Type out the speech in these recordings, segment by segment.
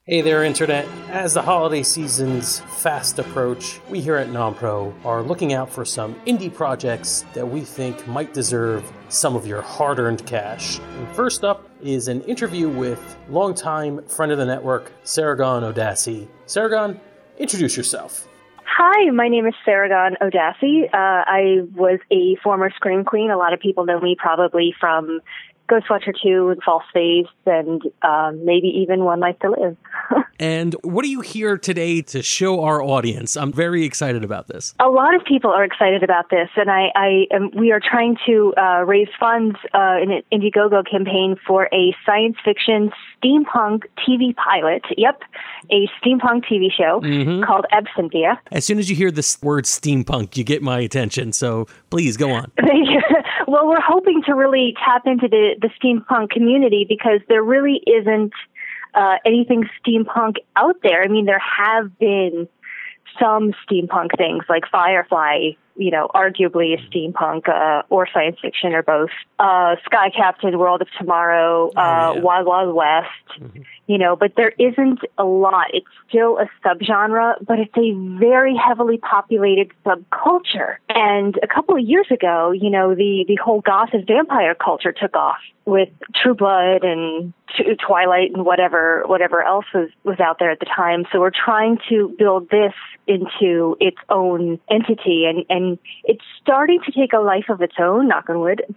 Hey there, Internet. As the holiday seasons fast approach, we here at NonPro are looking out for some indie projects that we think might deserve some of your hard-earned cash. And first up is an interview with longtime friend of the network, Saragon Odassi. Saragon, introduce yourself. Hi, my name is Saragon Odassi. I was a former Scream Queen. A lot of people know me probably from Ghostwatcher 2 and False Face and maybe even One Life to Live. And what are you here today to show our audience? I'm very excited about this. A lot of people are excited about this, and we are trying to raise funds in an Indiegogo campaign for a science fiction steampunk TV pilot. Yep, a steampunk TV show called Absentia. As soon as you hear this word steampunk, you get my attention, so please go on. Well, we're hoping to really tap into the steampunk community because there really isn't anything steampunk out there. I mean, there have been some steampunk things like Firefly, arguably a steampunk or science fiction or both. Sky Captain, World of Tomorrow, Wild Wild West, but there isn't a lot. It's still a subgenre, but it's a very heavily populated subculture. And a couple of years ago, the whole goth and vampire culture took off with True Blood and Twilight and whatever else was out there at the time. So we're trying to build this into its own entity, and it's starting to take a life of its own, knock on wood,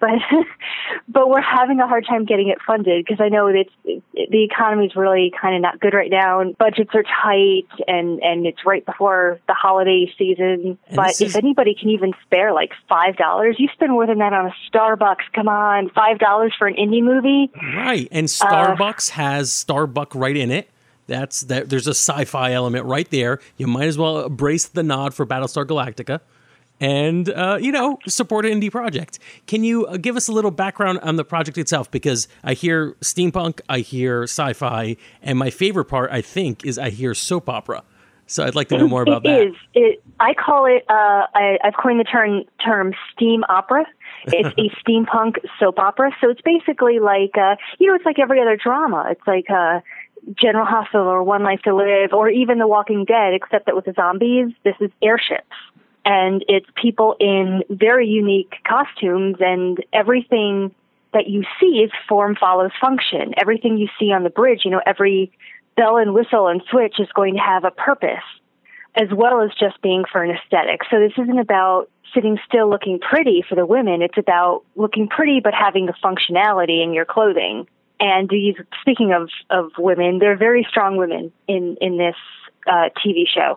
but we're having a hard time getting it funded because I know that the economy is really kind of not good right now, and budgets are tight, and it's right before the holiday season. And but if anybody can even spare like $5, you spend more than that on a Starbucks. Come on, $5 for an indie movie, right? And Starbucks has Starbuck right in it. There's a sci-fi element right there. You might as well embrace the nod for Battlestar Galactica and, support an indie project. Can you give us a little background on the project itself? Because I hear steampunk, I hear sci-fi, and my favorite part, I think, is I hear soap opera. So I'd like to know more about that. I call it, I've coined the term steam opera. It's a steampunk soap opera. So it's basically like, it's like every other drama. It's like General Hospital or One Life to Live or even The Walking Dead, except that with the zombies, this is airships. And it's people in very unique costumes, and everything that you see is form follows function. Everything you see on the bridge, every bell and whistle and switch is going to have a purpose, as well as just being for an aesthetic. So this isn't about sitting still looking pretty for the women. It's about looking pretty but having the functionality in your clothing. And speaking of women, they're very strong women in this TV show.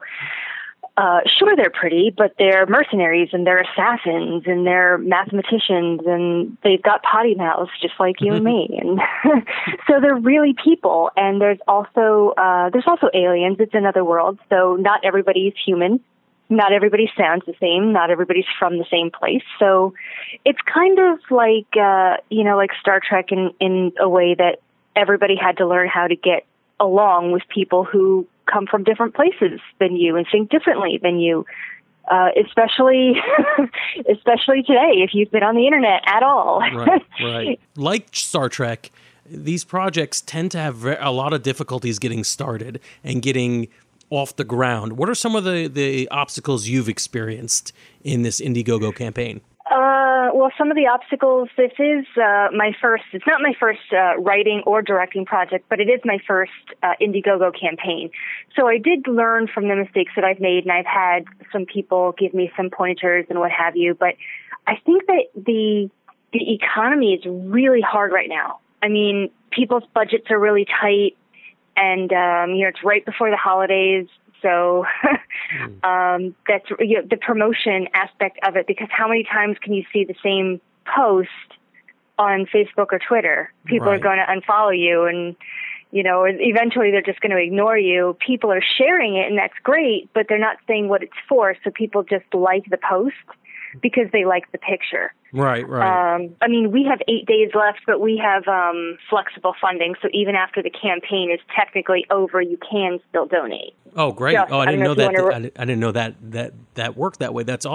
Sure, they're pretty, but they're mercenaries and they're assassins and they're mathematicians and they've got potty mouths just like you and me. And so they're really people. And there's also aliens. It's another world. So not everybody's human. Not everybody sounds the same. Not everybody's from the same place. So it's kind of like, like Star Trek in a way that everybody had to learn how to get along with people who come from different places than you and think differently than you, especially today, if you've been on the internet at all. Right. Like Star Trek, these projects tend to have a lot of difficulties getting started and getting off the ground. What are some of the obstacles you've experienced in this Indiegogo campaign? Well, some of the obstacles, this is it's not my first writing or directing project, but it is my first Indiegogo campaign. So I did learn from the mistakes that I've made, and I've had some people give me some pointers and what have you. But I think that the economy is really hard right now. I mean, people's budgets are really tight, and it's right before the holidays. So that's the promotion aspect of it, because how many times can you see the same post on Facebook or Twitter? People are going to unfollow you, and eventually they're just going to ignore you. People are sharing it, and that's great, but they're not saying what it's for. So people just like the post because they like the picture. Right. I mean, we have 8 days left, but we have flexible funding. So even after the campaign is technically over, you can still donate. Oh, great. I didn't know that. I didn't know that worked that way. That's awesome.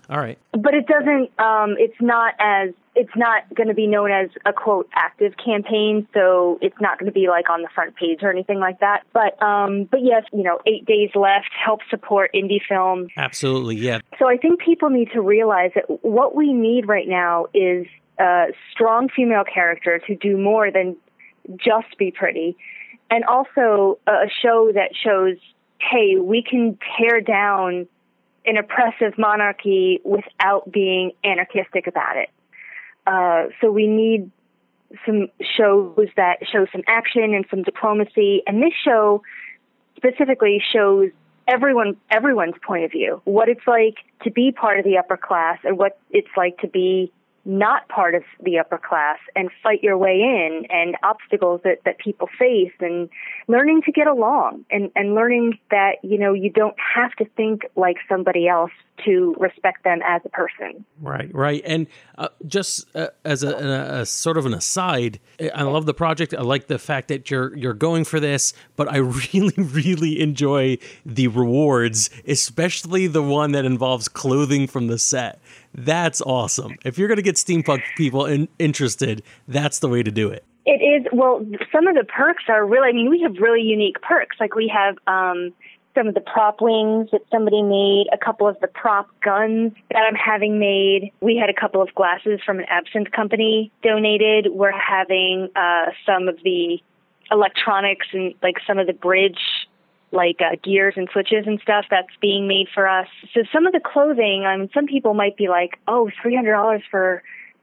All right. But it doesn't, it's not going to be known as a, quote, active campaign, so it's not going to be like on the front page or anything like that. But yes, 8 days left, help support indie film. Absolutely, yeah. So I think people need to realize that what we need right now is strong female characters who do more than just be pretty, and also a show that shows, hey, we can tear down an oppressive monarchy without being anarchistic about it. So we need some shows that show some action and some diplomacy. And this show specifically shows everyone's point of view, what it's like to be part of the upper class and what it's like to be not part of the upper class and fight your way in, and obstacles that people face, and learning to get along, and learning that, you don't have to think like somebody else to respect them as a person. Right. And just as a sort of an aside, I love the project. I like the fact that you're going for this, but I really, really enjoy the rewards, especially the one that involves clothing from the set. That's awesome. If you're going to get steampunk people interested, that's the way to do it. It is. Well, some of the perks are really, we have really unique perks. Like we have some of the prop wings that somebody made, a couple of the prop guns that I'm having made. We had a couple of glasses from an absinthe company donated. We're having some of the electronics and like some of the bridge gears and switches and stuff that's being made for us. So some of the clothing, some people might be like, oh, $300 for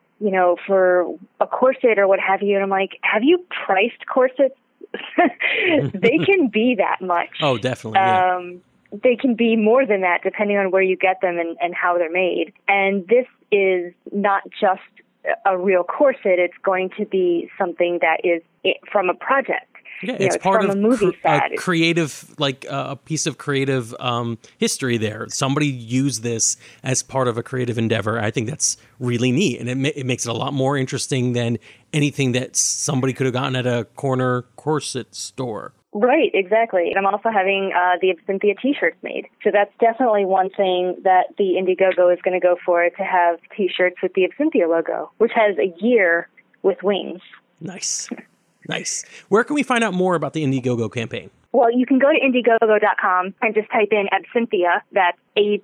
a corset or what have you. And I'm like, have you priced corsets? They can be that much. Oh, definitely. Yeah. They can be more than that depending on where you get them and how they're made. And this is not just a real corset. It's going to be something that is from a project. Yeah, it's part from of a movie set. A creative, a piece of creative history there. Somebody used this as part of a creative endeavor. I think that's really neat, and it makes it a lot more interesting than anything that somebody could have gotten at a corner corset store. Right, exactly. And I'm also having the Absinthia T-shirts made. So that's definitely one thing that the Indiegogo is going to go for, to have T-shirts with the Absinthia logo, which has a gear with wings. Nice. Where can we find out more about the Indiegogo campaign? Well, you can go to Indiegogo.com and just type in Absinthia. That's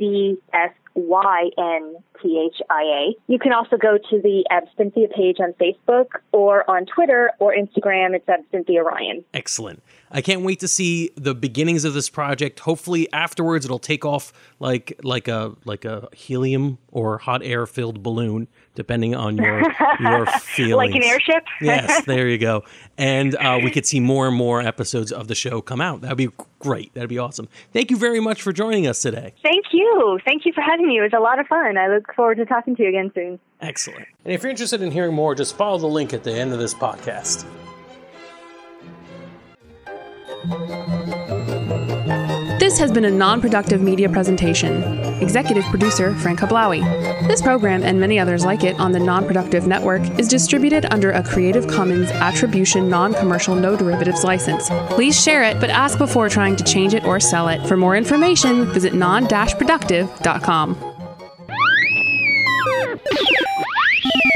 ABSYNTHIA. You can also go to the Absinthia page on Facebook or on Twitter or Instagram. It's Absinthia Ryan. Excellent. I can't wait to see the beginnings of this project. Hopefully afterwards it'll take off like a helium or hot air filled balloon, depending on your feelings. Like an airship? Yes, there you go. And we could see more and more episodes of the show come out. That'd be great. That'd be awesome. Thank you very much for joining us today. Thank you. Thank you for having me. It was a lot of fun. I look forward to talking to you again soon. Excellent. And if you're interested in hearing more, just follow the link at the end of this podcast. This has been a non-productive media presentation. Executive producer, Frank Hablawi. This program and many others like it on the Non-Productive Network is distributed under a Creative Commons Attribution Non-Commercial No Derivatives license. Please share it, but ask before trying to change it or sell it. For more information, visit non-productive.com.